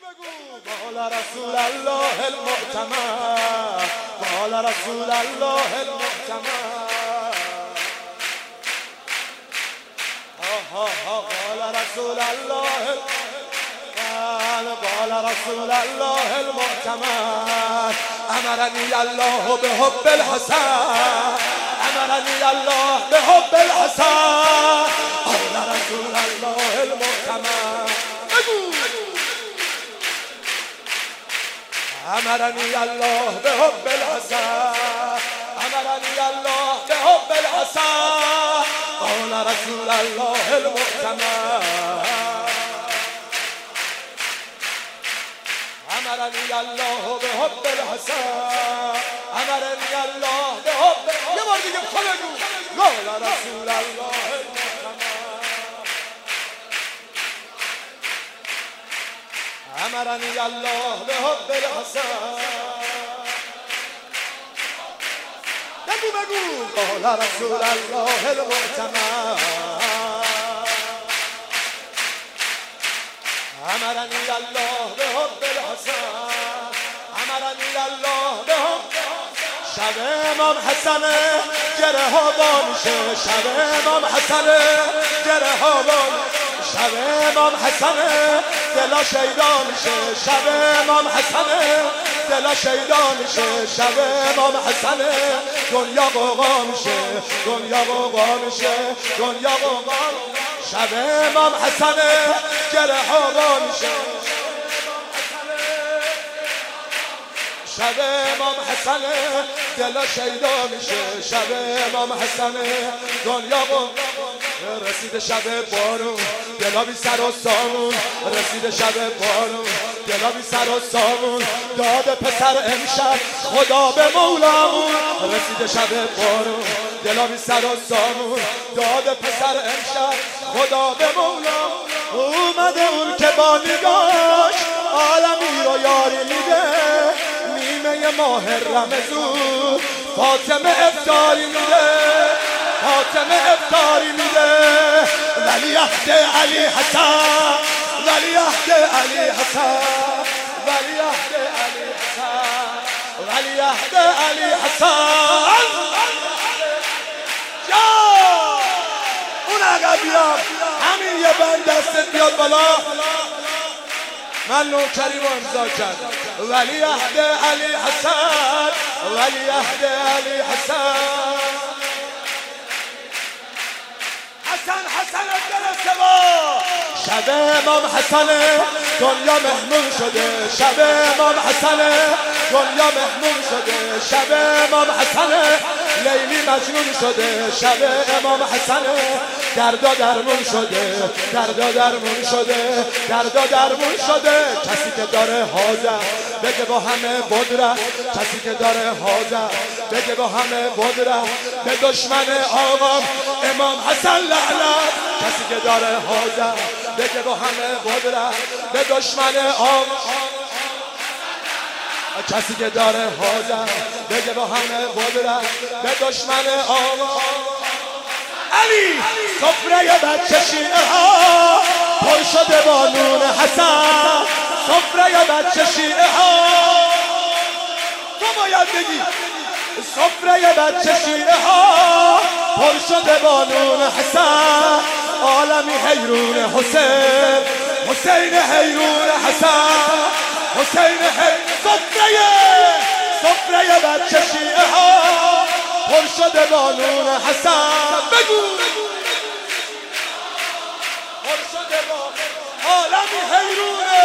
قال رسول الله المعتمد قال رسول الله المعتمد قال رسول الله قال رسول الله المعتمد أمرني الله بحب الحسن أمرني الله بحب الحسن قال رسول الله المعتمد أمرني الله بحب الحسن أمرني الله بحب الحسن قال رسول الله المعتمد أمرني الله بحب الحسن أمرني الله بحب یه بار دیگه بگو قال رسول الله المعتمد أمرني الله بحب الحسن بگو قال رسول الله المعتمد أمرني الله بحب الحسن أمرني الله بحب شب امام حسن گره ها بانشه شب امام حسن گره ها بانشه شب امام حسن دلا شیدا میشه شب امام حسن دلا شیدا میشه شب امام حسن دنیا غوغا میشه دنیا غوغا میشه دنیا غوغا شب امام حسن گره ها میشه شب امام حسن دلا شیدا میشه شب امام حسن دنیا غوغا رسید شب بارون دلا بی سر و سامون رسید شب بارون دلا بی سر و سامون داد پسر امشب خدا به مولامون رسید شب بارون دلا بی سر و سامون داد پسر امشب خدا به مولامون اومده اون که با نگاش عالمی رو یاری میده نیمه ماه رمضان فاطمه افطاری میده فاطمه افطاری میده ولی عهد علی حسن ولی عهد علی حسن ولی عهد علی حسن ولی عهد علی حسن جا اون عقب بیام همین یه بند دستت بیاد بالا من نوکری رو امضا کردم ولی عهد علی حسن ولی عهد علی حسن حسن حسن برسه با شب امام حسن دنیا مهمون شده شب امام حسن دنیا مهمون شده شب امام حسن لیلی مجنون شده شب امام حسن دردا درمون شده دردا درمون شده دردا درمون شده کسی که داره حاجت بگه با همه قدرت کسی که داره حاجت بگه با همه قدرت به دشمن آقام امام حسن لعنت کسی که داره حاجت بگه با همه قدرت به دشمن آقام کسی که داره حاجت بگه با همه قدرت به دشمن آقا علی سفره بچه شیعه ها پر شده با نون حسن سفره بچه شیعه ها تو باید بگی سفره بچه شیعه ها پر شده با نون حسن عالمی حیرون حسین حسین حیرون حسن حسین سفره بچه شیعه ها پر شده با نون حسن بگو پر شده با عالمی حیرونه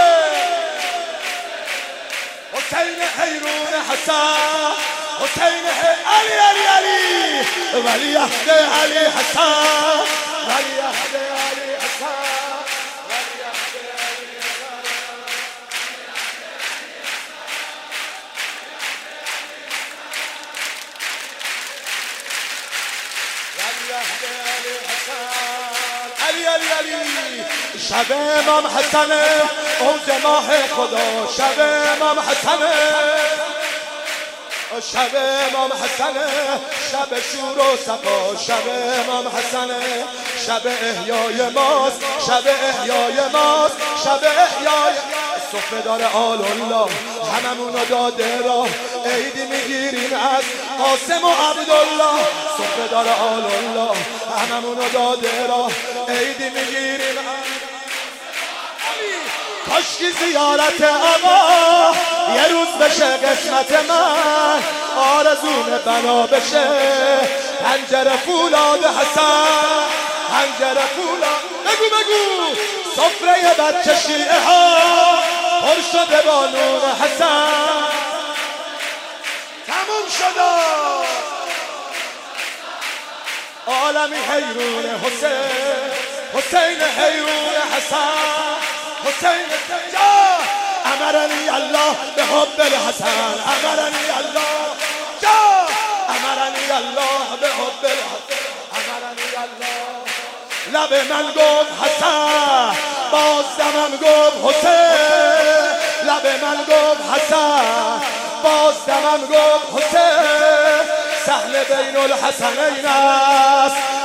حسین حیرون حسن حسین علی علی علی ولی عهد علی حسن ولی عهد علی حسن علی علی علی شب امام حسن اوج ماه خدا شب امام حسن شب امام حسن شب شور و صفا شب امام حسن شب احیای ماست شب احیای ماست شب احیای صفه دار آل الله هممونو داده راه عیدی میگیریم از قاسم و عبدالله صفه دار آل الله هممونو داده راه عیدی میگیریم کاشکی زیارت آقا یه روز بشه قسمت من آرزوم بنا بشه پنجره فولاد حسن پنجره فولاد بگو سفره بچه شیعه ها پر شده با نور حسن تموم شده عالمی حیرون حسین حیرون حسن حسین جا امرنی الله به حب الحسن امرنی الله جا امرنی الله به حب الحسن امرنی الله لب من گفت حسن باز دمم گفت حسین لب من گفت حسن باز دمم گفت حسین سهل بین الحسنین است